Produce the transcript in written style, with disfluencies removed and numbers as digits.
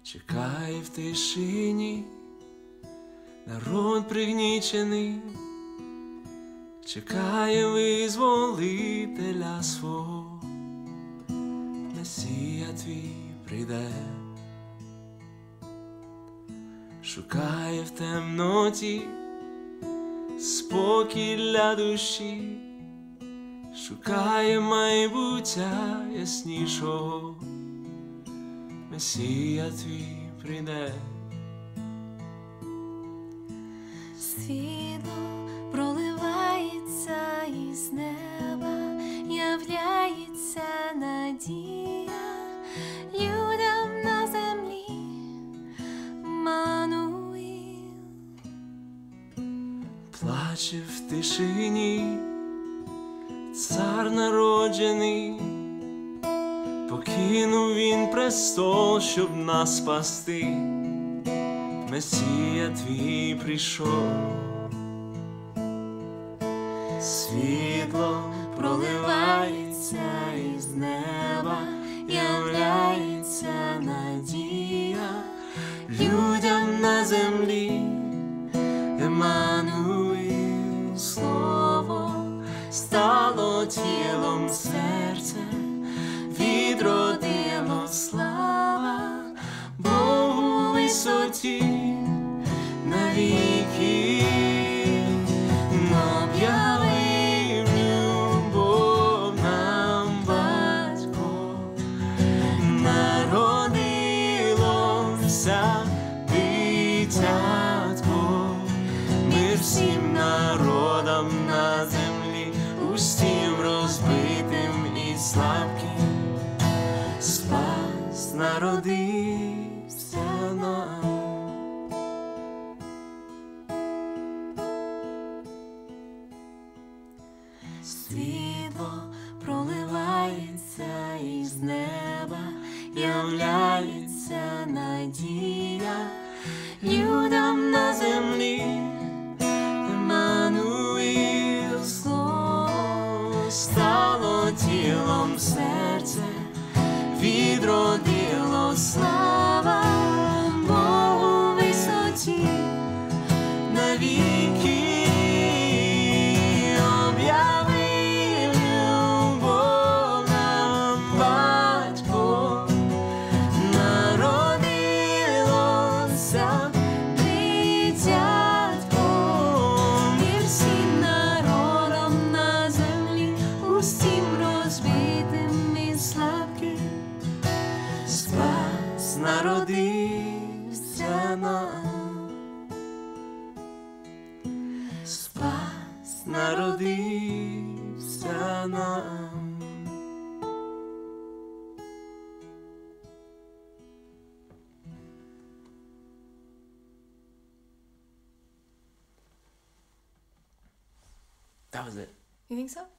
Чекає в тишині народ пригнічений, чекає визволителя свого, Месія твій прийде. Шукає в темноті спокій для душі, шукає майбуття яснішого, Месія твій прийде. Світло проливається із неба, являється надія людям на землі, Мануїл. Плаче в тишині цар народжений, покинув він престол, щоб нас спасти, Месія твій прийшов. Світло проливається із неба, являється надія людям на землі, Еммануїл. Слово стало тілом, серце відродило, слава Богу у висоті навіки, об'явив любов нам Батько, народилося дитятко, мир всім народам на землі, усім розбитим і слабким, спас народився нам. Світло проливається із неба, являється надія людям на землі, Еммануїл. Слово стало тілом, серце відродило, слава Богу у висоті навіки. Народився нам, спас народився нам. That was it. You think so?